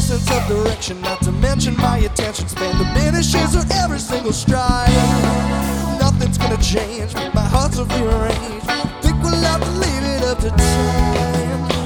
sense of direction, not to mention my attention span diminishes with every single stride. Nothing's gonna change, my heart's will rearranged. Think we'll have to leave it up to time.